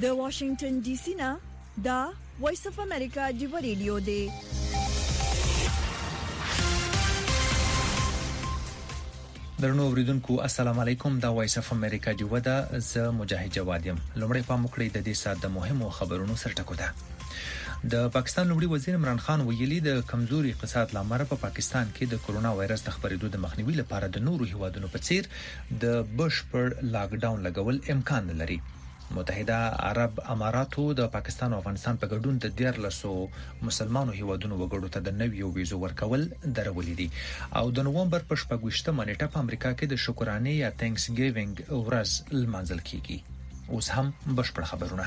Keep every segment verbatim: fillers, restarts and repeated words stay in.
د واشنگټن ډي سي نه دا وایس اف امریکا دی ریډیو دی. درنو اوریدونکو السلام علیکم. دا وایس اف امریکا دی ودا ز مجاهد جواد یم. لومړی په مخکړی د دې سات د مهمو خبرونو سرټکو ده. د پاکستان لومړي وزیر عمران خان ویلي د کمزوري اقتصاد لامل په پاکستان کې د کورونا وایرس د خپرېدو د مخنیوي لپاره د نورو هیوادونو په څیر د بشپړ لاک ډاون لګول امکان لري. متحده عرب اماراتو د پاکستان او افغانستان په ګډون د دیارلسو مسلمانانو هیوادونو وګړو ته د نویو ویزو ورکول درولې دي او د نوومبر په شپږمه نیټه په امریکا کې د شکرانې یا تھینکس ګیوینګ ورځ لمانځل کیږي. اوس هم بشپړ خبرونه.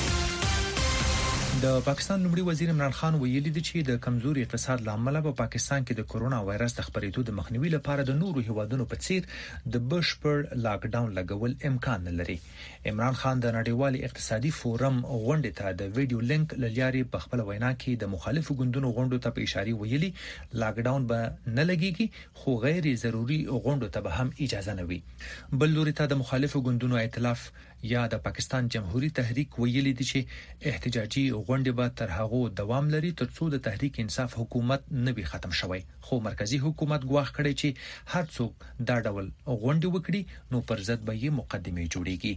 د پاکستان لومړي وزیر عمران خان ویلي دی چې د کمزوري اقتصاد لامل په پاکستان کې د کورونا وایرس د خپرېدو د مخنیوي لپاره د نورو هیوادونو په څیر د بشپړ لاک ډاون لګول امکان لري. عمران خان د نړیوال اقتصادي فورم غونډې ته د ویډیو لینک لارې په خپل وینا کې د مخالفو ګوندونو غونډو ته په اشاره ویلي لاک ډاون به نه لګيږي خو غیر ضروري غونډو ته به هم اجازه نه وي. بل لوري ته د مخالفو ګوندونو ائتلاف یا د پاکستان جمهوریت تحریک ویلي دي چې احتجاجي غونډې به تر هغه دوام لري ترڅو د تحریک انصاف حکومت نه وي ختم شوی. خو مرکزی حکومت ګواښ کړی چې هر څوک دا ډول غونډې وکړي نو پر ضد به یې مقدمه جوړیږي.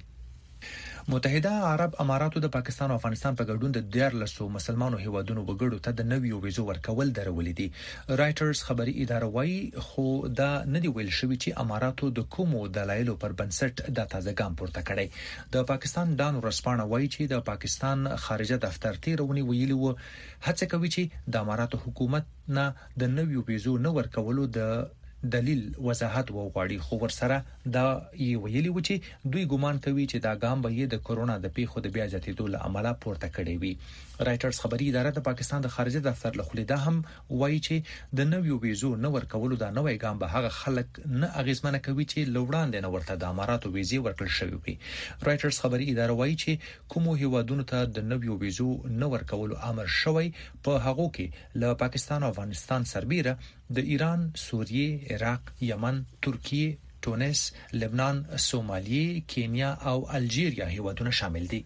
متحده عرب اماراتو د پاکستان او افغانستان په ګډون د دیارلسو مسلمانانو هیوادونو وګړو ته د نویو ویزو ورکول درولې دي. رائټرز خبري اداره وايي خو دا نه دی ویل شوی چې اماراتو د کومو دلایلو پر بنسټ د تازه ګام پورته کړي. د پاکستان دان ورسپانه وايي چې د پاکستان خارجه دفتر تیرونی ویلي وو هڅه کوي چې د اماراتو حکومت نه د نویو ویزو نه ورکولو د دلیل وضاحت وغواړي خو ورسره دا یې ویلي و چې دوی ګومان کوي چې دا ګام به د کورونا د پیښو د بیا زیاتېدو له امله پورته کړي وي. رائټرز خبري اداره د پاکستان د خارجه دفتر له خوا دا هم وایي چې د نویو ویزو نه ورکولو دا نوې ګام به هغه خلک نه اغیزمنه کوي چې لوړاندې نه ورته د اماراتو ویزې ورکړل شوی وي. رائټرز خبري اداره وایي چې کومو هیوادونو ته د نویو ویزو نه ورکولو امر شوی په هغه کې له پاکستان او افغانستان سربېره د ایران، سوریه، عراق، یمن، ترکیه، تونس، لبنان، سومالیه، کینیا او الجیریا هیوادونه شامل دي.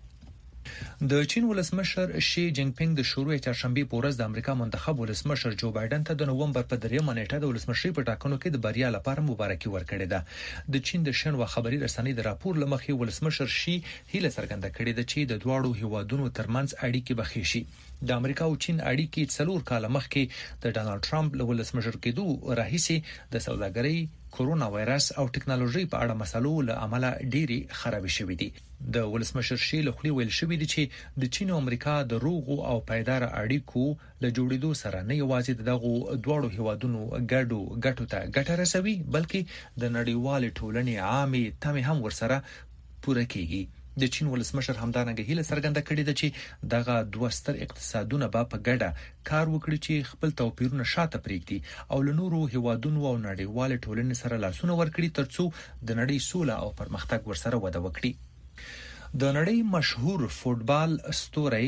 د چین ولسمشر شي جینګ پینګ د شروع چهارشنبه په ورځ د امریکا منتخب ولسمشر جو بایدن ته د نوومبر په دریمه نیټه د ولسمشرۍ په ټاکنو کې د بریا لپاره مبارکي ورکړې ده. د چین د شنوا خبري رسنۍ د راپور لمخې ولسمشر شي هیله څرګنده کړې ده چې د دواړو هیوادونو ترمنځ اړیکې بخښي شي. د امریکا او چین اړیکې څلور کال مخکې د ډانلډ ټرمپ له ولسمشر کېدو راهیسي د سوداګرۍ، کورونا وایرس او ټکنالوژي په اړه مسلو له امله ډېری خراب شوې دي. د ولسمشر شي له خولي ویل شوې دي چې د چین او امریکا د روغو او پایدار اړیکو له جوړېدو سره نه یوازې دغه دواړو هیوادونو ګډو ګټو ته ګټه رسوي بلکې د نړیوال ټولنې عامه تمه هم ورسره پوره کیږي. د چین ولسمشر همدارنګه هیله څرګنده کړې ده چې دغه دوه ستر اقتصادونه به په ګډه کار وکړي چې خپل توپیرونه شاته پرېږدي او له نورو هیوادونو او نړیوال ټولنې سره لاسونه ورکړي ترڅو د نړۍ سوله او پرمختګ ورسره وده وکړي. د نړۍ مشهور فوټبال ستوری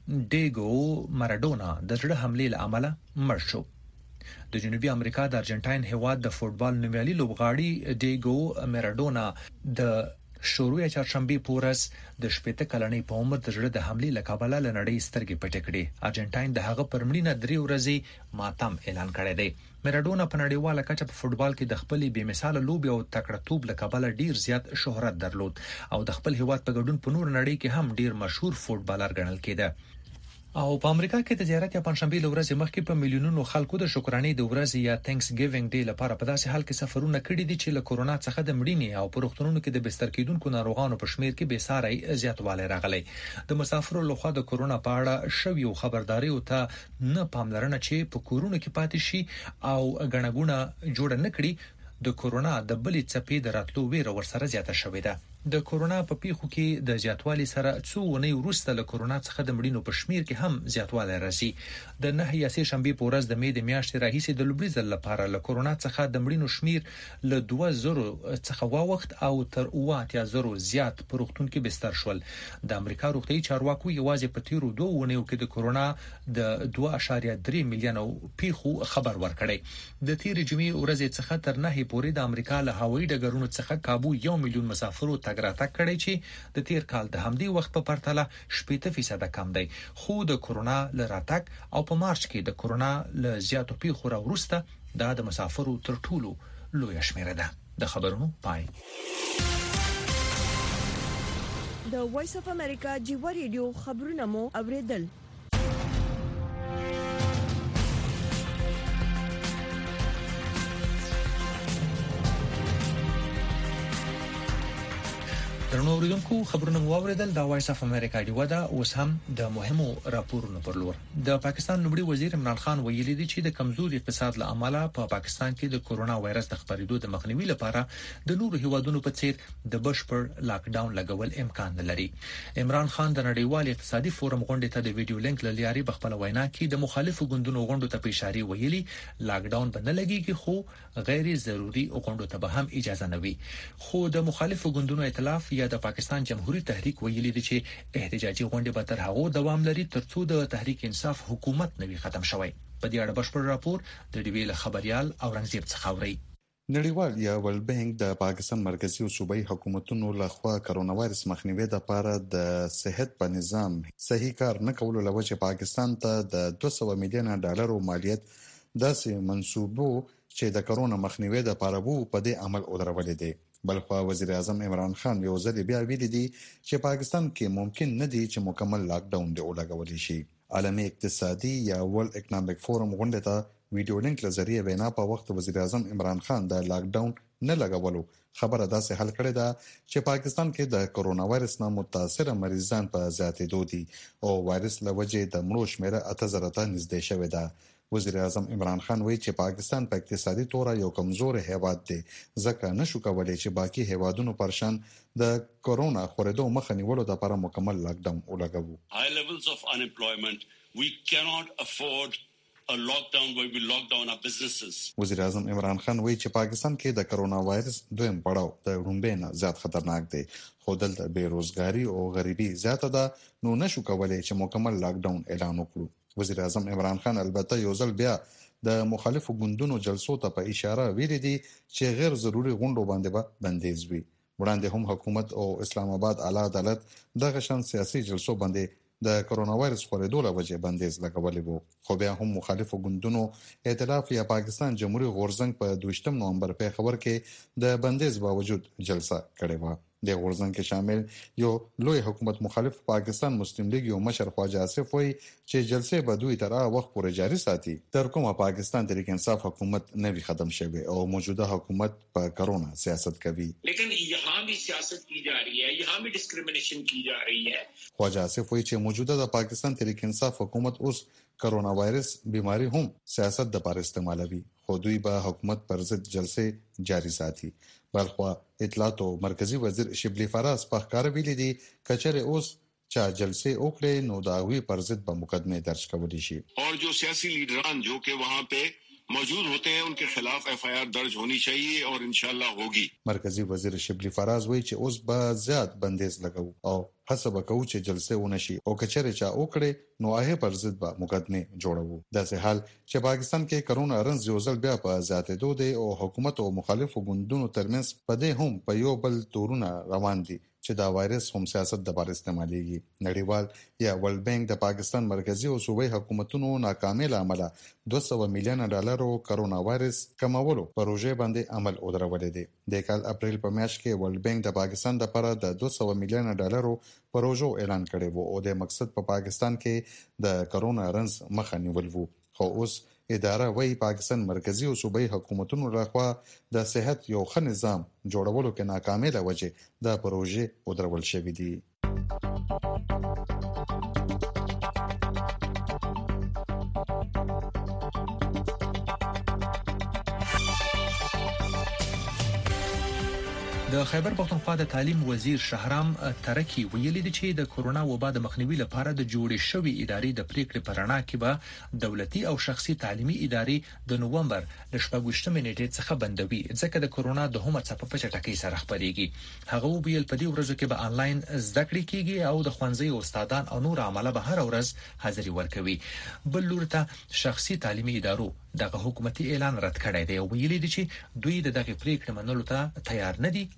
ډیګو مارادونا د زړه حملې له امله مړ شو. د جنوبي امریکا د ارجنټاین هیواد د فوټبال نومیالي لوبغاړي ډیګو مارادونا د شروع چهارشنبه پورس د شپږ کلنې په عمر د زړه د حملې له کابل له نړۍ سترګې پټې کړې. ارجنټاین د هغه پر مړینه درې ورځې ماتم اعلان کړی دی. مارادونا په نړیواله کچه په فوټبال کې د خپل بې مثاله لوبي او تکړه توپ له کابل ډیر زیات شهرت درلود او د خپل هیواد په ګډون په نور نړۍ کې هم ډیر مشهور فوټبالر ګڼل کېده. او په امریکا کې د زیارت یا پنځشنبه له ورځې مخکې په میلیونونو خلکو د شکرانې د ورځې یا تھینکس ګیوینګ ډے لپاره په داسې حال کې سفرونه کړي دي چې له کورونا څخه د مړینې او په روغتونونو کې د بستر کېدونکو ناروغانو په شمیر کې بې ساري زیاتوالی راغلی. د مسافرو لخوا د کورونا په اړه شویو خبرداري او ته نه پاملرنه چې په کورونو کې پاتې شي او غنغونه جوړ نه کړي د کورونا د بلې څپې د راتلو ویره ورسره زیاته شوې ده. د کورونا په پیښو کې د زیاتوالي سره څو ونې وروسته له کورونا څخه د مړینو په شمیر کې هم زیاتوالی راځي. د نه یا سه شنبه په ورځ د مې د میاشتې راهیسې د لومړي ځل لپاره له کورونا څخه د مړینو شمیر له دوه زره څخه واوښت او تر اوه اتیا زره زیات په روغتون کې بستر شول. د امریکا روغتیايي چارواکو یوازې په تیرو دوه ونیو کې د کورونا د دوه اعشاریه درې میلیونه پیښو خبر ورکړی. د تیر جمعې ورځې څخه تر نه پورې د امریکا له هوایي ډګرونو څخه کابو یو میلیون مسافرو تګ راتګ کړی چې د تیر کال د همدې وخت په پرتله شپږ فیصد کم دی. خو د کورونا له راتګ او په مارچ کې د کورونا له زیاتو پیښو وروسته دا د مسافرو تر ټولو لوی شمیره ده. د خبرونو پای. د وایس اف امریکا جیو ریډیو خبرونه مو اوریدل. درنو اوریدونکو خبرونه مو اوریدل. د وایس اف امریکا ډیو دا اوس هم د مهمو راپورونو پر لور. د پاکستان لومړي وزیر عمران خان ویلي دی چې د کمزوري اقتصاد له امله په پاکستان کې د کورونا وایرس د خپرېدو د مخنیوي لپاره د نورو هیوادونو په څیر د بشپړ لاک ډاون لګول امکان نه لري. عمران خان د نړیوال اقتصادي فورم غونډې ته د ویډیو لینک لاري بخپل وینا کې د مخالفو ګوندونو غونډو ته په اشاره ویلي لاک ډاون به نه لګيږي خو غیر ضروري غونډو ته به هم اجازه نه وي. خو د مخالفو ګوندونو ائتلاف د پاکستان جمهوریت تحریک ویلي دی چې احتجاجي غونډې به تر هغه دوام لري ترڅو د تحریک انصاف حکومت نوي ختم شوی. په دې اړه بشپړ راپور د ډیویل خبريال اورنګزیب څخه اوري. نړیوال یا ورلد بانک د پاکستان مرکزی او صوبایي حکومتونو لخوا کرونا وایرس مخنیوي لپاره د صحت په نظام صحیح کار نه کولو لوجه پاکستان ته د دوه سوه میلیونه ډالر مالیت داسې منسوبو چې د کرونا مخنیوي لپاره وو په دې عمل ودرولې دي. بلخوا وزیر اعظم عمران خان یو ځل بیا ویلي دی چې پاکستان کې ممکن نه دی چې مکمل لاک ډاون دی ولګول شي. عالمي اقتصادي یا ورلد اکونومیک فورم غونډه ته ویډیو لینک لزریه وینا په وخت وزیر اعظم عمران خان د لاک ډاون نه لګولو خبره داسې حل کړې ده چې پاکستان کې د کورونا وایرس نه متاثر مریضان په زیاتېدو دي او وایرس لوجه د مړو شمیره اته زره ته نږدې شوې ده. وزیر اعظم عمران خان وایي چې پاکستان په اقتصادي توګه یو کمزور هیواد دی ځکه نشو کولای چې باقي هیوادونو پرشان د کورونا خورېدو مخه نیولو لپاره مکمل لاک ډاون ولګوي. High levels of unemployment, we cannot afford a lockdown where we lock down our businesses. وزیر اعظم عمران خان وایي چې پاکستان کې د کورونا وایرس دویم پړاو د لومړي نه زیات خطرناک دی خو دلته بیروزګاری او غریبي زیاته ده نو نشو کولای چې مکمل لاک ډاون اعلان وکړو. وزیر اعظم عمران خان البته یو ځل بیا د مخالفو ګوندونو جلسو ته په اشاره ویلي دي چې غیر ضروري غونډو باندې به بندیز وي. وړاندې هم حکومت او اسلام آباد اعلی عدالت دغه شان سیاسي جلسو باندې د کورونا وایرس خورېدو لوجه بندیز لګولې وو. خو بیا هم مخالفو ګوندونو ائتلاف یا پاکستان جمهوریت غورځنګ په دویشتم نومبر په خبر کې د بندیز باوجود جلسه کړې و. د غورځنګ کې شامل یو لوی حکومت مخالف پاکستان مسلم لیگ یو مشر خواجه آصف وایي چې جلسه به دوی تر هغه وخت پورې جاري ساتي تر کومه پاکستان تحریک انصاف حکومت نه وي ختم شوی او موجوده حکومت په کرونا سیاست کوي. لیکن یہاں بھی سیاست کی جا رہی ہے, یہاں بھی ڈسکریمنیشن کی جا رہی ہے. خواجه آصف وایي چې موجوده د پاکستان تحریک انصاف حکومت اوس کرونا وایرس بیماری هم سیاست د لپاره استعمالوي خو دوی به حکومت پر ضد جلسه جاري ساتي. بلخوا اطلاعات او مرکزی وزیر شبلی فراز په ښکار ویلي دي کچره اوس چا جلسه وکړي نو دا وی پر ضد به مقدمه درج کولی شي. اور جو سیاسی لیڈران جو کہ وہاں پہ موجود ہوتے ہیں ان کے خلاف ایف آئی آر درج ہونی چاہیے اور انشاءاللہ ہوگی. مرکزی وزیر شبلی فراز وایي چې اوس به زیات بندیز لګو او هڅه وکړو چې جلسه ونشي او کچره چا وکړي نو هغه پر ضد به مقدمه جوړو. داسې حال چې پاکستان کې کرونا رنځ یو ځل بیا په زیاتېدو دی او حکومت او مخالفو ګوندونو ترمنځ په دې هم په یو بل تورونه روان دي چې دا وایرس هم سیاست د لپاره استعمالېږي. نړیوال یا ورلد بانک د پاکستان مرکزی او صوبایي حکومتونو ناکامل عمل دوه سوه میلیونه ډالر کرونا وایرس کمولو پروژې باندې عمل ودرولې دي. د کال اپریل په میاشت کې ورلد بانک د پاکستان لپاره د دوه سوه میلیونه ډالر پروژو اعلان کړی وو او د مقصد په پاکستان کې د کرونا رنځ مخه نیول وو. خو اوس اداره وایي پاکستان مرکزی او صوبایي حکومتونو لخوا د صحت یو ښه نظام جوړولو کې ناکامه وجه د پروژې ودرول شوې دي. د خیبر پختونخوا د تعلیم وزیر شهرام ترکی ویلي دی چې د کورونا وبا د مخنیوي لپاره د جوړې شوې ادارې د پریکړې پرانا کې به دولتي او شخصي تعلیمي ادارې د نوومبر د شپږویشتمې نیټې څخه بندوي ځکه د کورونا د همت څخه په چټکۍ سره خپرېږي. هغه ویل په دې ورځو کې به انلاین زده کړې کیږي او د ښوونځي استادان او نور عامله به هر ورځ حاضري ورکوي. بل لور ته شخصي تعلیمي ادارو دغه حکومتي اعلان رد کړی دی او ویلي دي چې دوی د دغه پریکړې منلو ته تیار نه دي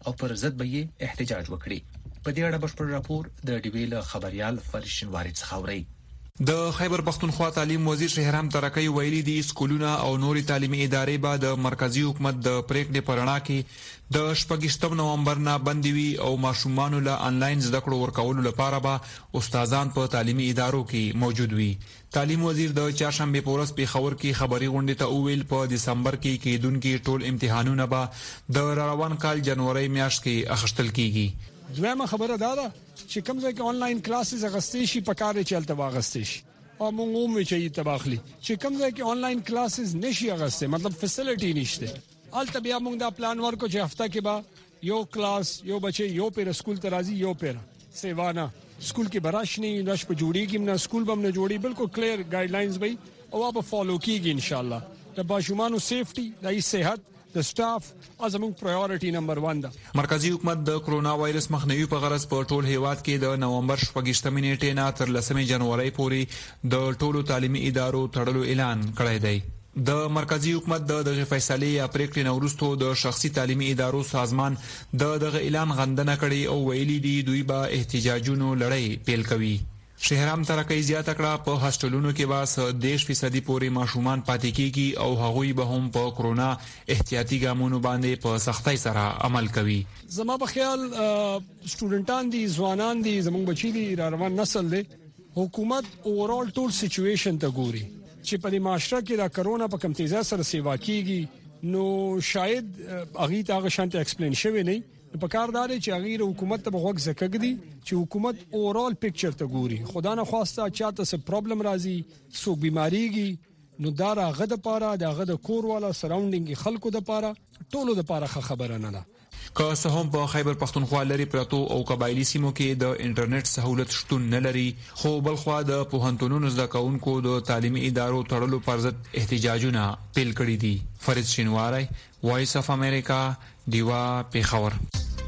او پر ضد به یې احتجاج وکړي. په دې اړه بشپړ راپور د ډیویل خبريال فرشین وارد څخه اوري. د خیبر پختونخوا تعلیم وزیر شهرام ترکی ویلي دي سکولونه او نوري تعلیمي ادارې به د مرکزی حکومت د پریکړې پرنا کې د شپږم نومبر نه بندي وي او ماشومان له انلاین زده کړو ورکولو لپاره به استادان په تعلیمي ادارو کې موجود وي. تعلیم وزیر د چهارشنبه په ورځ په خبر کې خبري غونډه ته ویل په دسمبر کې کېدونکو ټول امتحانونه به د روان کال جنوري میاشت کې اخیستل کیږي. دویمه خبره دا ده چې کوم ځای کې آنلاین کلاسز اغستې شي په کار چلته واغستې شي او موږ هم چې تباخلي چې کوم ځای کې آنلاین کلاسز نشي اغستې مطلب فیسیلیټي نشته الته بیا موږ دا پلان ورکو چې هفته کې به یو کلاس یو بچي یو پیر سکول ته راځي یو پیر سیوانه سکول کې براش نه نش په جوړي کې نه سکول بم نه جوړي بالکل کلیر ګایډلاینز وي او به فالو کیږي ان شاء الله د باشومانو سیفټي د صحت د سټاف ازمن پرایورټي نمبر ون ده. مرکزی حکومت د کرونا وایرس مخنیوي په غرض په ټول هیواد کې د نومبر شپږم نیټې نه تر لسمې جنوري پورې د ټولو تعلیمي ادارو تړلو اعلان کړی دی. د مرکزی حکومت د دغه فیصلې یا پریکړې نورستو د شخصي تعلیمي ادارو سازمان د دغه اعلان غندنه کړي او ویلي دي دوی به احتجاجونو لړۍ پیل کوي. شهرام ترکی زیاته کړه په هاستلونو کې به دیش فیصدي پورې ماشومان پاتې کیږي او هغوی به هم په کرونا احتیاطي ګامونو باندې په سختۍ سره عمل کوي. زما په خیال سټوډنټان دي ځوانان دي زموږ بچي دي را روان نسل دي حکومت اوورال ټول سچويشن ته ګوري چې په دې معاشره کې دا کرونا په کم تیزه سره سیوا کیږي نو شاید اغه تا غشانت ایکسپلین شوی نه په کار داري چې غیر حکومت ته بغوږ زکګدي چې حکومت اورال پکچر ته ګوري خدا نه خواسته چاته څه پرابلم راځي سو بیماریږي نو دا راغه د پاره دا غه د کور والا سراوندینګ خلکو د پاره ټولو د پاره خبره نه ده. که څه هم په خیبر پختونخوا لري پرتو او قبایلی سیمو کې د انټرنیټ سہولت شتون نه لري خو بلخوا د پوهنتونونو زده کوونکو د تعلیمي ادارو تړلو پر ضد احتجاجونه پیل کړي دي. فرید شینواری وایس اف امریکا دیوا پیښور.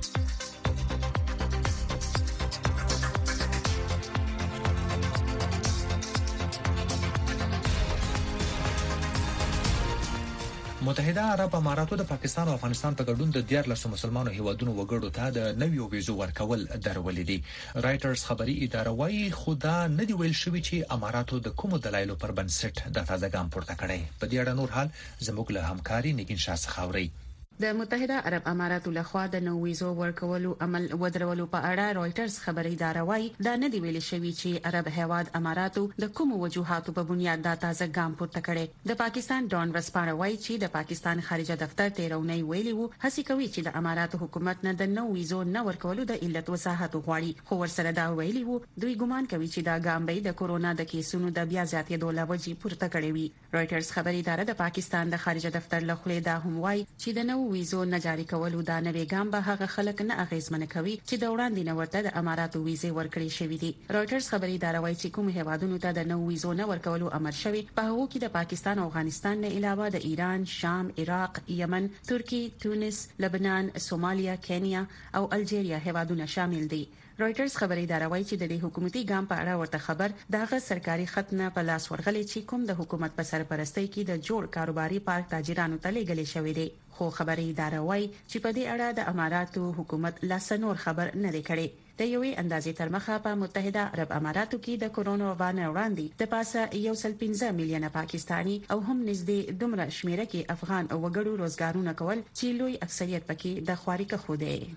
متحده عرب اماراتو د پاکستان او افغانستان په ګډون د دیارلسو مسلمانو هیوادونو وګړو ته د نویو ویزو ورکول درولې دي. رایټرز خبري اداره وايي خدا نه دی ویل شوی چې اماراتو د کوم دلایلو پر بنسټ د تازه ګام پورته کړي. په دې اړه نور حال زموږ له همکاري نگین شاه څخه اوري. د متحده عرب اماراتو لخوا د نو ویزو ورکولو عمل ودرولو په اړه رويټرز خبري اداره وايي دا نه دی ویل شوی چې عرب هیواد اماراتو د کوم وجوهاتو په بنیاد د تازه ګام پورته کړي. د پاکستان ډون ورسپاره وايي چې د پاکستان خارجه دفتر تیرونی ویلي وو هڅه کوي چې د اماراتو حکومت نه د نو ویزو نه ورکولو د علت وضاحت وغواړي خو ورسره دا ویلي وو دوی ګمان کوي چې دا ګام به د کورونا د کیسونو د بیا زیاتېدو لوجې پورته کړي وي. رويټرز خبري اداره د پاکستان د خارجه دفتر لخوا دا هم وايي چې د نو ویزو نه جاری کولو دا نوې ګام به هغه خلک نه اغیزمن کوي چې د وړاندې نه ورته د اماراتو ویزه ورکړي شوې دي. رويټرز خبري اداره وايي چې کوم هیوادونو ته د نو ویزو نه ورکولو امر شوی په هغه کې د پاکستان او افغانستان نه علاوه د ایران، شام، عراق، یمن، ترکی، تونس، لبنان، سومالیا، کینیا او الجیریا هیوادونه شامل دي. رويټرز خبري اداره وايي چې د حکومتي ګام په اړه ورته خبر دغه سرکاري خط نه په لاس ورغلي چې کوم د حکومت په سرپرستۍ کې د جوړ کاروباري پارک تاجرانو ته لېږل شوی دی. خو خبري اداره وايي چې په دې اړه د اماراتو حکومت لا سنور خبر نه دی کړی. د یوې اندازې تر مخه په متحده عرب اماراتو کې د کورونا وبا نه وړاندې د پاسه یو سل پنځه میلیونه پاکستانی او هم نږدې دومره شمیره کې افغان او وګړو روزګارونه کول چې لوی اکثریت پکې د خواري کې خو دی.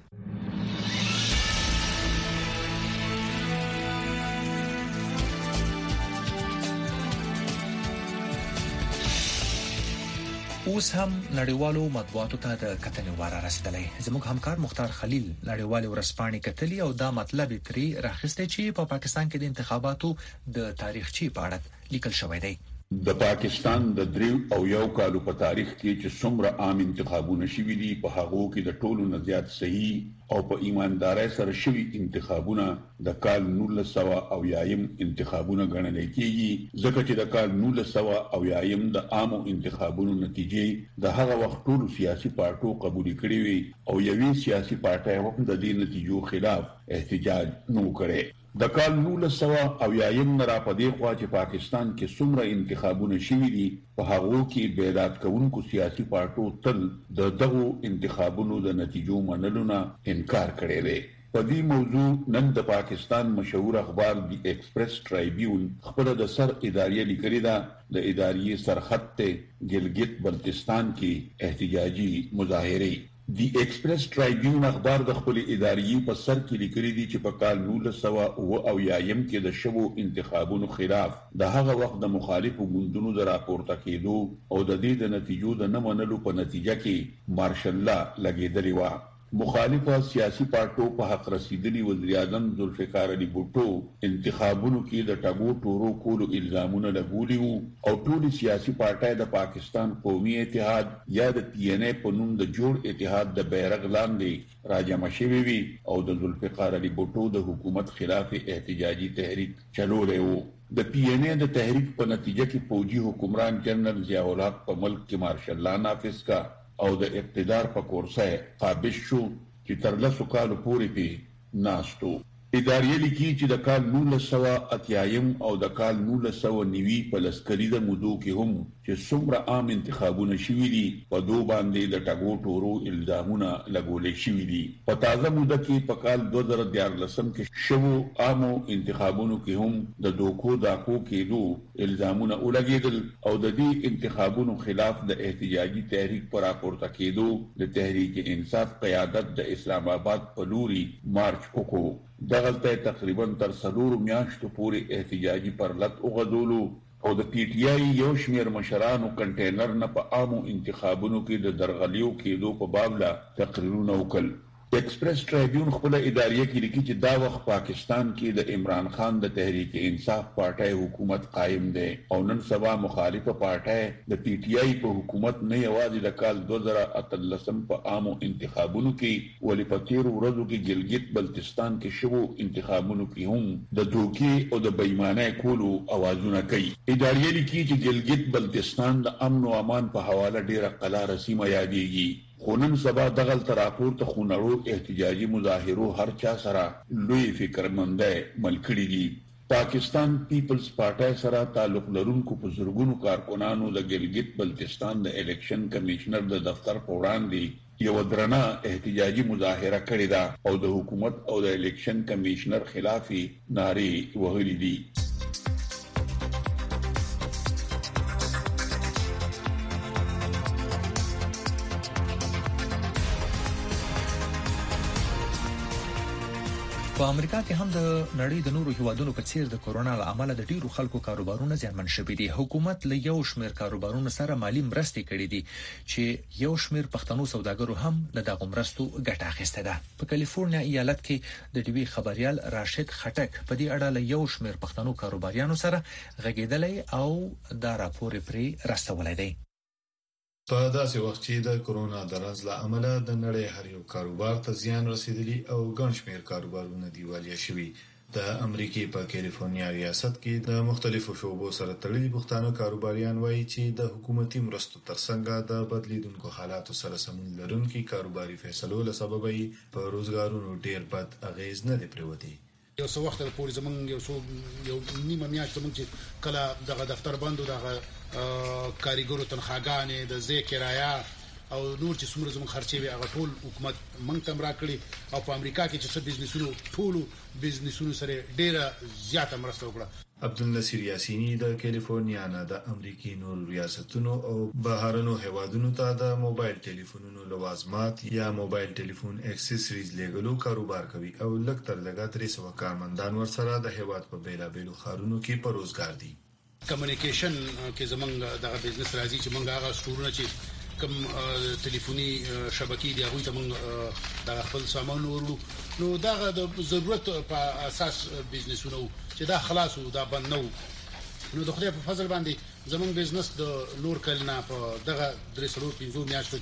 اوس هم نړیوالو مطبوعاتو ته د کتنې واره رسیدلې. زموږ همکار مختار خلیل نړیوال ورسپانې کتلې او دا مطلب تری راخسته چې په پا پاکستان کې د انتخاباتو د تاریخچي په اړه لیکل شوی دی. د پاکستان د دریو او یو کالو په تاریخ کې چې څومره عام انتخابونه شوي دي په هغه کې د ټولو نه زیات صحیح او په ایماندارۍ سره شوي انتخابونه د کال نولس سوه او یایم انتخابونه ګڼل کېږي ځکه چې د کال نولس سوه او یایم د عامو انتخابونو نتیجې د هغه وخت ټولو سیاسي پارټو قبول کړې وي او یوې سیاسي پارټۍ هم د دې نتیجو خلاف احتجاج نه وکړي. د کال نولس سوه اویایم نه را پدې خوا چې پاکستان کې څومره انتخابونه شوي دي په هغو کې بیداد کوونکو سیاسي پارټو تل د دغو انتخابونو د نتیجو منلو نه انکار کړی دی. په دې موضوع نن د پاکستان مشهور اخبار دی ایکسپریس ټرایبیون خپل د سر اداریه لیکلي ده. د اداریه سرخط ته ګلګت بلتستان کې احتجاجي مظاهره. دی ایکسپریس ټرایبیون اخبار د خپل اداریه په سر کې لیکلي دي چې په کال نولس سوه اوه اویایم کې د شوو انتخابونو خلاف د هغه وخت د مخالفو ګوندونو د راپورته کېدو او د دې د نتیجو د نه منلو په نتیجه کې مارشل لا لګېدلې وه. مخالفه سیاسي پارټو په حق رسیدلی وزیر اعظم ذوالفقار علي بوټو انتخابونو کې د ټاګو ټورو کولو الزامونه لګولي وو او ټول سیاسي پارټۍ د پاکستان قومي اتحاد یا د پی ان اے په نوم د جوړ اتحاد د بیرغ لاندې راجمع شوي وي او د ذوالفقار علي بوټو د حکومت خلاف احتجاجي تحریک چلولی وو. د پی ان اے د تحریک په نتیجه کې فوجي حکمران جنرال ضیاء الحق په ملک کې مارشل لا نافذ کا او د اقتدار په کورسه قابض شو چې تر لسو کالو پورې پې ناستو. اداریه لیکي چې د کال نولس سوه اتیایم او د کال نولس سوه نوي په لسکریزه مودو کې هم چې څومره عام انتخابونه شوي دي په دو باندې د ټاګو ټورو الزامونه لګولې شوي دي. په تازه موده کې په کال دوه زره دیارلسم کې شوو عامو انتخابونو کې هم د دوکو داکو کېدو الزامونه ولګېدل او د دې انتخابونو خلاف د احتجاجي تحریک پر راپورته کېدو د تحریک انصاف قیادت د اسلام آباد په لوري مارچ وکړو. دغلته تقریبا تر څلورو میاشتو پورې احتجاجي پرلت وغځولو او د پی ټی آی یو شمېر مشرانو کنټینر نه په عامو انتخابونو کې د درغلیو کېدو په باب لا تقریرونه وکړل. ایکسپریس ټرایبیون خپل اداریه کې لیکي چې دا وخت پاکستان کې د عمران خان د تحریک انصاف پارټۍ حکومت قائم دی او نن سبا مخالفه پارټۍ د پی ټی آی په حکومت نه یوازې د کال دوه زره اتلسم په عامو انتخابونو کې ولې په تیرو ورځو کې ګلګت بلتستان کې شوو انتخابونو کې هم د دوکې او د بېایمانۍ کولو اوازونه کوي. اداریه لیکي چې ګلګت بلتستان د امن او امان په حواله ډیره قلاره سیمه یادېږي خو نن سبا دغلته راپورته خونړو احتجاجي مظاهرو هر چا سره لوی فکرمندۍ مل کړي دي. پاکستان پیپلز پارټۍ سره تعلق لرونکو په زرګونو کارکنانو د ګلګت بلتستان د الیکشن کمیشنر د دفتر په وړاندې یو درنه احتجاجي مظاهره کړې ده او د حکومت او د الیکشن کمیشنر خلاف نارې وهلې دي. په امریکا کې هم د نړۍ د نورو هیوادونو په څیر د کورونا له امله د ډیرو خلکو کاروبارونه زیانمن شوي دي. حکومت له یو شمېر کاروبارونو سره مالی مرستې کړې دي چې یو شمېر پښتنو سوداګرو هم له دغه مرستو ګټه اخیسته ده. په کالیفورنیا ایالت کې د ټي وي خبريال راشد خټک په دې اړه له یو شمېر پښتنو کاروباریانو سره غږیدلی او دا راپور پرې راستولی دی. په داسې وخت چې د کرونا د رنځ له امله د نړۍ هر یو کاروبار ته زیان رسیدلی او ګڼ شمېر کاروبارونه دیوالیا شوي، د امریکې په کالیفورنیا ریاست کې د مختلفو شعبو سره تړلي پښتانه کاروباریان وایي چې د حکومتي مرستو ترڅنګ د بدلیدونکو حالاتو سره سمون لرونکي کاروباري فیصلو له سببه په روزګارونو ډیر بد اغیز نه دی پرېوتی. یو څو وخت پورې زمونږ یو څو یو نیمه میاشت زمونږ چې کله دغه دفتر بند و دغه کاریګرو تنخواګانې د ځای کرایه او نور چې څومره زمونږ خرچې وي هغه ټول حکومت موږ ته راکړي او په امریکا کې چې څه بزنسونو ټولو بزنسونو سره ډیره زیاته مرسته وکړه. عبدالنصیر یاسینی د کالیفورنیا نه د امریکای نور ریاستونو او بهرنو هیوادونو ته د موبایل ټلیفونونو لوازمات یا موبایل ټلیفون اکسسوریز لیګلو کاروبار کوي او لږ تر لږه درې سوه کارمندان ورسره د هیواد په بیلابیلو ښارونو کې په روزګار دي. کمیونیکیشن کې زمونږ دغه بزنس راځي چې موږ هغه سټورونه چې کوم ټلیفوني شبکې دی هغه ته موږ د خپل سامان ورو نو دغه د ضرورت په اساس بزنسونه چې دا خلاص او دا بند نو نو د خدای په فضل باندې زمونږ بزنس د لور کلنا په دغه درې سلو پنځو میاشتو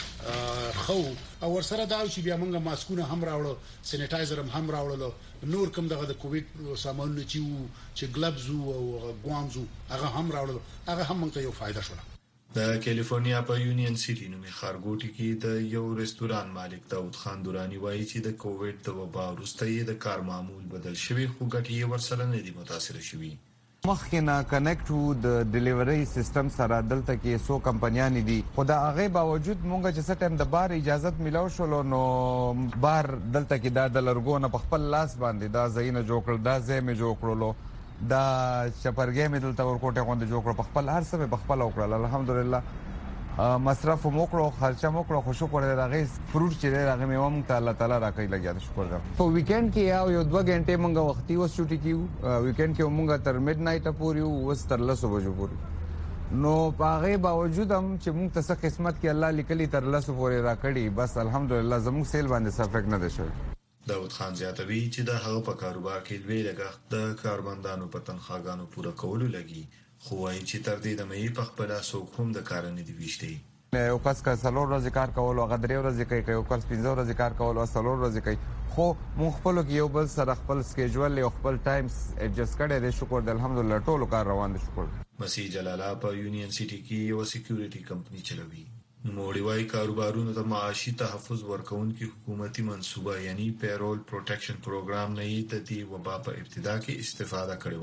کې خو او ورسره دا چې بیا موږ ماسکونه هم راوړو سینیټایزر هم راوړل نور کوم دغه د کووډ سامانونه چې چې ګلبز او ګوامز هغه هم راوړل هغه هم موږ ته یو فائدہ شو. د کیلیفورنیا په یونین سيټي نومي ښارګوټي کې د یو رستوران مالک داود خان دورانی وایي چې د کووډ د وبا وروسته یې د کار معمول بدل شوی خو ګټې ورسره نه دي متاثر شوي. مخکې نه کنیکټ وو د ډیلیوري سیستم سره دلته کې سو کمپنیان دي خو دا هغه باوجود مونږ چې سټم د بار اجازه ملو شول نو بار دلته کې دا د لرګونه په خپل لاس باندې دا زینه جوړ کړل دا زې مې جوړ کړلو دا چپرګې مې دلته ورکوټه غونډه جوړ کړ په خپل هر څه په خپل وکړل الحمدلله مصرف مو کړو خرچه مو کړو خو شکر دې راغی فروټ چې راغی مې هم ته الله تعالی راکې لګیا شکر ده. په ویکند کې یو یو دوه غنټې مونږ وختي وس شوټي کیو ویکند کې مونږ تر میډ نایټ پورې وس تر لسو بجو پورې نو هغه باوجود هم چې مونږ ته قسمت کې الله لیکلي تر لسو پورې راکړي بس الحمدلله زموږ سیل باندې سفک نه ده شوی. داود خان زیاتوي چې د هغه په کاروبار کې لوی لګښت د کارمندانو په تنخواګانو پوره کولو لګي خو وايي چې تر دې د مې په خپل څوک هم د کار نه دی ویشتي یو کس کا څلور ورځې کار کول او غدري ورځې کوي یو کس پنځه ورځې کار کول او څلور ورځې کوي خو مونږ خپل کې یو بل سره خپل سکیجول او خپل ټایمز ایڈجسټ کړي دي شکر د الحمدلله ټول کار روان دي شکر. مسیح جلاله په یونین سيټي کې یو سکیورټي کمپنی چلوي. نوموړي وايي کاروبارونو ته معاشي تحفظ ورکوونکي حکومتي منصوبه یعنی پیرول پروټیکشن پروګرام نه یې د دې وبا په ابتدا کې استفاده کړې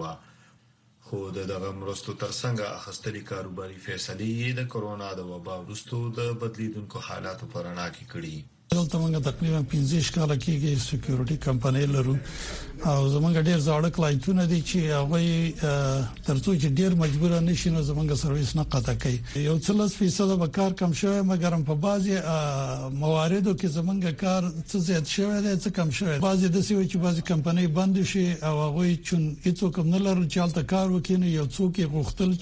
و خو دغه مرستو ترڅنګ اخستلي کاروباري فیصلې د کرونا د وبا وروسته د بدلیدونکو حالاتو په رڼا کې کړي. دلته موږ تقریبا پنځه کاله کېږي سکیورټي کمپنۍ لرو او زمونږ ډېر زاړه کلاینټونه دي چې هغه ترڅو چې ډېر مجبور نشي نو زمونږ سرویس نه قطع کوي. یو څلس فیصد به کار کم شوی مګر په بعضي مواردو کې زمونږ کار څه زیات شوی دی څه کم شوی. بعضي د سوي چې بعضي کمپنۍ بند شي او هغه چون هیڅ کوم نه لرل چې حالت کار وکړي یو څوک غوښتل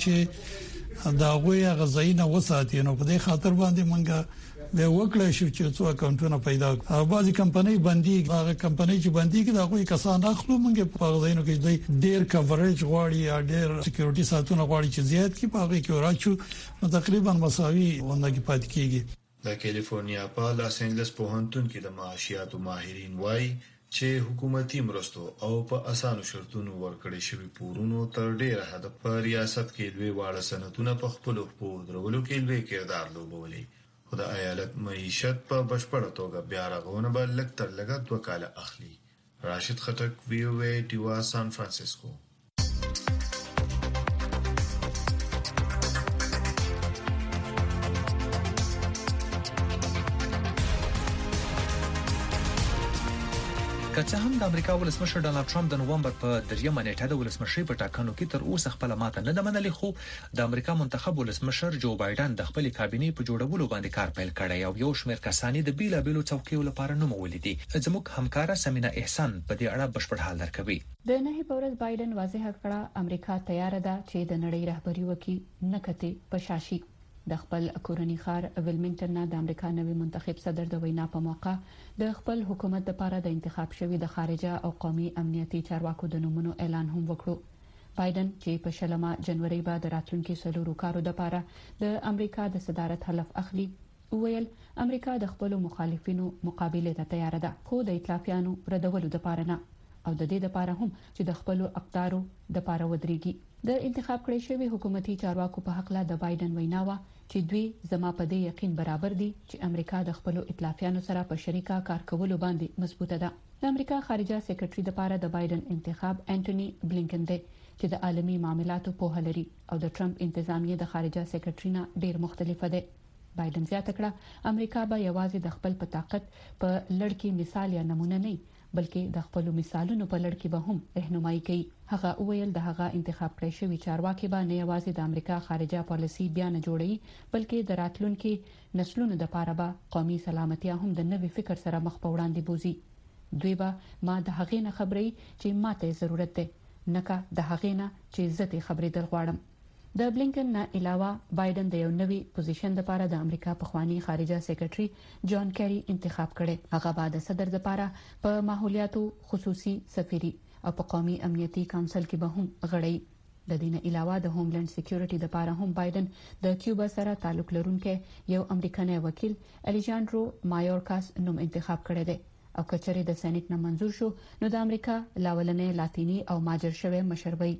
چې دا غوي غزاینه وساتي نو په دې خاطر باندې مونږ به وکړای شو چې څو اکاونټونه پیدا کړو. بعضی کمپنۍ باندې هغه کمپنۍ چې باندې کې دا کوئی کسان اخلو موږ په غوښتنو کې د ډیر کوریج غواړي یا ډیر سکیورټي ساتونه غواړي چې زیات کې په هغه کې راچو نو تقریبا مساوي ونه کې پات کیږي. د کیلیفورنیا په لاس انجلس پوهنتون کې د معاشياتو ماهرین وایي چې حکومتي مرستو او په اسانو شرطونو ورکړې شوی پورونو تر ډیره حد په ریاست کې لوی واړه سنتونه په خپل خپل درولو کې لوی کردار لوبولي. خو د ایالت معیشت په بشپړه توګه بیا رغونه به لږ تر لږه دوه کاله اخلي. راشد خټک وی او ای ډیوا سان فرانسیسکو. که څه هم د امریکا ولسمشر ډانلډ ټرمپ د نوومبر په دریمه نیټه د ولسمشرۍ په ټاکنو کې تر اوسه خپل ماته نه ده منلې خو د امریکا منتخب ولسمشر جو بایدن د خپل کابینې په جوړولو باندې کار پیل کړی او یو شمېر کسانی د بیلابېلو څوکیو لپاره نوم ولیدي. زموږ همکاره سمینا احسان په دې اړه بشپړ حال درکوي. د نه په ورځ بایدن واضح کړه امریکا تیار ده چې د نړۍ رهبری وکړي نه کته په شاشي. د خپل کورنی خار ویلمنګټن نه د امریکا نوی منتخب صدر د وینا په موقع د خپل حکومت لپاره د انتخاب شوی د خارجه او قومي امنیتي چارواکو د نومونو اعلان هم وکړو. بایدن چې په شلمه جنوري بعد راتلونکي سلورو کارو لپاره د امریکا د صدارت حلف اخلي ویل امریکا د خپل مخالفینو مقابله ته تیار ده خو د ائتلافیانو ردولو لپاره نه او د دې لپاره هم چې د خپل اقدارو لپاره ودرېږي. د انتخاب کړی شوی حکومتي چارواکو په حق لا د بایدن ویناوه چې دوی زما په دې یقین برابر دي چې امریکا د خپل ائتلافیانو سره په شریکه کار کولو باندې مضبوطه ده. د امریکا خارجه سیکریټري لپاره د بایدن انتخاب انټونی بلینکن دی چې د عالمي معاملاتو په هلري او د ټرمپ انتظامیه د خارجه سیکریټري نه ډیر مختلفه ده. بایدن زیاته کړه امریکا به یوازې د خپل په طاقت په لړ کې مثال یا نمونه نه بلکې د خپل مثالونو په لړ کې به هم رهنمایي کوي. هغه ویل د هغه انتخاب کړی شوی چارواکي به نه یوازې د امریکا خارجه پالیسي بیان جوړي بلکې د راتلونکي نسلونو لپاره به قومي سلامتیا هم د نوي فکر سره مخ په وړاندې بوزي. دوی به ما د هغې نه خبرې چې ماته ضرورت ده نه کا د هغې نه چې زه خبرې در غواړم. د بلینکن نه علاوه بایدن د یو نوي پوزیشن لپاره د امریکا پخوانی خارجه سیکریټري جان کیری انتخاب کړي. هغه بعد صدر لپاره په ماحولیاتو خصوصي سفیری او په قومي امنیتي کونسل کې به هم غړي. د دې نه علاوه د هوملند سکیورټي لپاره هم بایدن د کیوبا سره تعلق لرونکي یو امریکایي وکیل الیجاندرو مایورکاس نوم انتخاب کړی دی او کچري د سېنات نه منزور شو نو د امریکا لاولنې لاتینی او ماجر شوی مشر وي.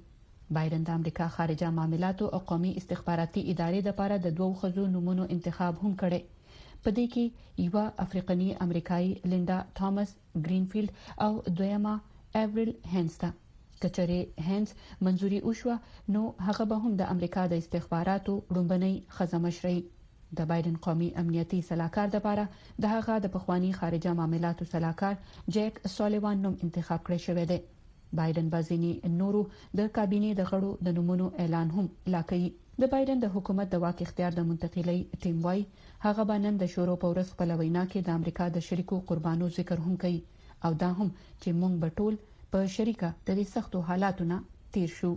بایدن د امریکا خارجه معاملاتو او قومي استخباراتي ادارې لپاره د دوو خزو نمونو انتخاب هم کړي. په دې کې یو افریقني امریکایي لیندا تامس گرینفیلد او دویمه ایوریل هینز ده. کچره هینز منځوري وشو نو هغه به هم د امریکا د استخباراتو لومبني خزمشري د بایدن قومي امنیتي صلاحکار لپاره د هغه د پخوانی خارجه معاملاتو صلاحکار جیک سولیوان نوم انتخاب کړی شوی دی. بایدن بازینی نورو د کابینې د غړو د نمونو اعلان هم لا کوي. د بایدن د حکومت د واک اختیار د منتقلي ټیم وای هغه باندې د شورو پورس په لوینا کې د امریکا د شریکو قربانو ذکر هم کوي او دا هم چې مونږ به ټول په شریکه د دې سختو حالاتو نه تیر شو.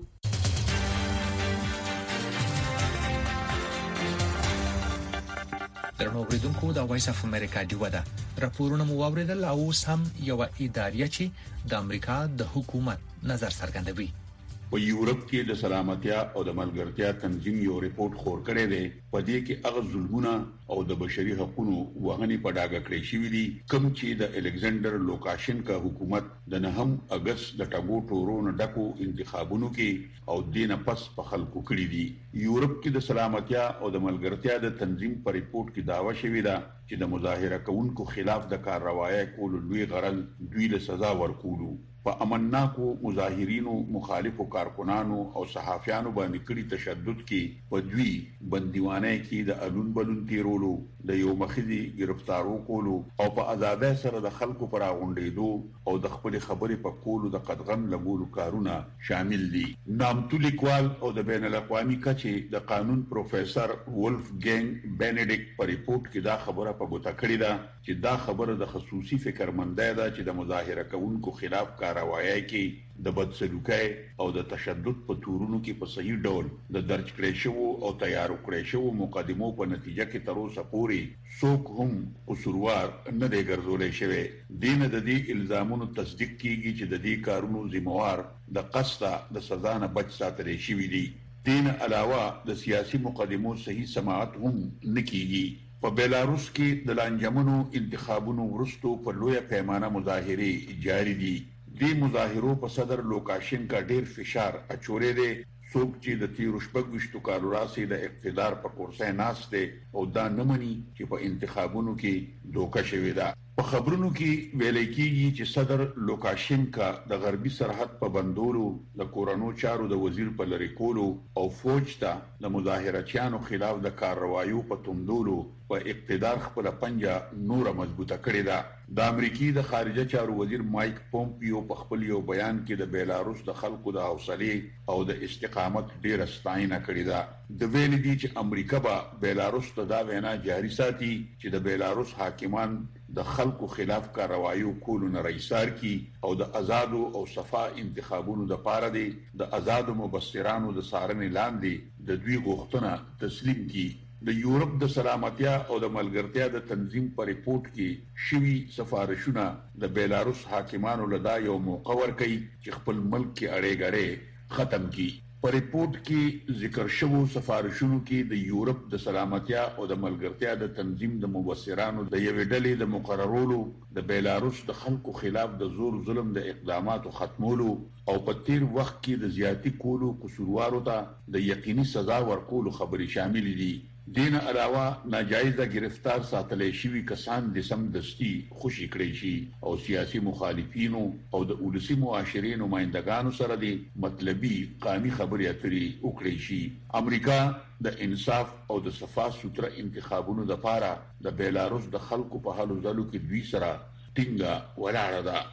درنو اوریدونکو د وایس اف امریکا دی ودا راپورونه مو واوریدل او سم یو ادارې چې د امریکا د حکومت نظر څرګندوي. په یورپ کې د سلامتیا او د ملګرتیا تنظیم یو ریپورت خور کړی دی. په دې کې هغه ظلمونه او د بشري حقوقو وغني په ډاګه کړی شوی دي کوم چې د الکساندر لوکاشنکا حکومت د نهم اگست د ټاګو ټورونو ډکو انتخابونو کې او دینه پس په خلکو کړی دي. یورپ کې د سلامتیا او د ملګرتیا د تنظیم په ریپورت کې داوا شوی ده چې د مظاهره کوونکو خلاف د کارروایي کول لوی غرض دوی له سزا ورکولو. په امنناکو مظاهرینو مخالفو کارکونانو او صحافیانو باندې کړي تشدد کې په دوی بندیوانه کې د الون بلون تیرولو د یو مخدي گرفتارو کولو او په آزادۍ سره د خلکو پر غونډېدو او د خپل خبرې په کولو د قدغن لګولو کارونه شامل دي. نامتو لیکوال او د بین الاقوامي کچې د قانون پروفیسور ولف ګینګ بینیډیکټ په ریپورت کې دا خبره په ګوته کړې ده چې دا خبره د خصوصي فکرمندۍ ده چې د مظاهره کوونکو خلاف کاروايي کې د بدسلوکۍ او د تشدد په تورونو کې په صحیح ډول د درج کړی شوو او تیار کړی شوو مقدمو په نتیجه کې تر اوسه پورې څوک هم قصوروار نه دی ګرځولای شوی. دین د دې الزامونو تصدیق کیږي چې د دې کارونو ذمہوار د قصدا د سزا نه بچ ساتل شوی دي. دین علاوه د سیاسي مقدمو صحیح سماعت هم نکېږي. په بیلاروس کې د لانجمنو انتخابونو وروسته په لویه پیمانه مظاهره جاری دي. دې مظاهرو په صدر لوکاشنکا ډیر فشار اچولې دي. څوک چې د تیرو شپږ کالو راځي د اقتدار په کورسۍ ناشته او دا نه مني چې په انتخابونو کې دوکه شوې ده. په خبرونو کې ویل کېږي چې صدر لوکاشنکا د غربي سرحد په بندولو د کورونو چارو د وزیر په لری کولو او فوج ته د مظاهرچیانو خلاف د کاروایو په تومدولو په اقتدار خپل پنجه نور مضبوطه کړې ده. د امریکای د خارجه چارو وزیر مایک پومپیو په خپل یو بیان کې د بیلاروس د خلکو د حوصله او د استقامت ډیره ستاینه کړې ده. د ویل دي چې امریکا به بیلاروس ته دا وینا جاری ساتي چې د بیلاروس حاکمان د خلکو خلاف کاروایو کولو نه رئیسار کی او د آزادو او صفا انتخابونو د پاره دي د آزادو مبصرانو د سارنې لاندې د دوی غوښتنه تسلیم کی. د یورپ د سلامتیا او د ملګرتیا د تنظیم په ریپورت کې شوی سفارشونه د بیلاروس حاکمانو لدا یو موقع ورکړي چې خپل ملک کې اړې غړې ختم کی. په ریپورت کې ذکر شوو سفارشونو کې د یورپ د سلامتیا او د ملګرتیا د تنظیم د مبصرانو د یوې ډلې د مقررولو د بیلاروس د خلکو خلاف د زور ظلم د اقداماتو ختمولو او په تیر وخت کې د زیاتی کولو قصوروارو ته د یقیني سزا ورکولو خبرې شامل دي. دین علاوه ناجایزه گرفتار ساتلې شوی کسان د سم دستی خوشی کړی شي او سیاسي مخالفینو او د ولسی معاشرې نمائندګانو سره د مطلبي قانوني خبرې اترې وکړي شي. امریکا د انصاف او د صفا سوتره انتخابونو لپاره د بیلاروس د خلکو په حالو ځلو کې دوی سره ټینګه ولاړه ده.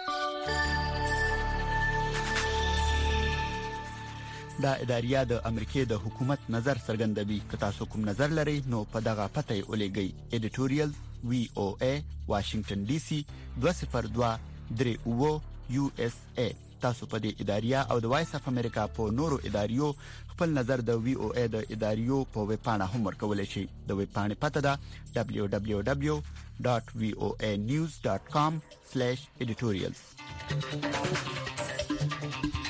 دا اداریا د امریکای د حکومت نظر څرګندوي. که تاسو کوم نظر لرئ نو په دغه پته ولېږئ. ایډیټوریال وی او ای واشنگټن ډي سي دوه صفر دوه درې اوه یو اس ای. تاسو په دې اداریا او د وایس اف امریکا په نورو اداریو خپل نظر د وی او ای د اداریو په ویب پاڼه هم ورکولای شئ. د ویب پاڼې پته ده دبليو دبليو دبليو ډاټ وی او ای نیوز ډاټ کام سلیش ایډیټوریالز.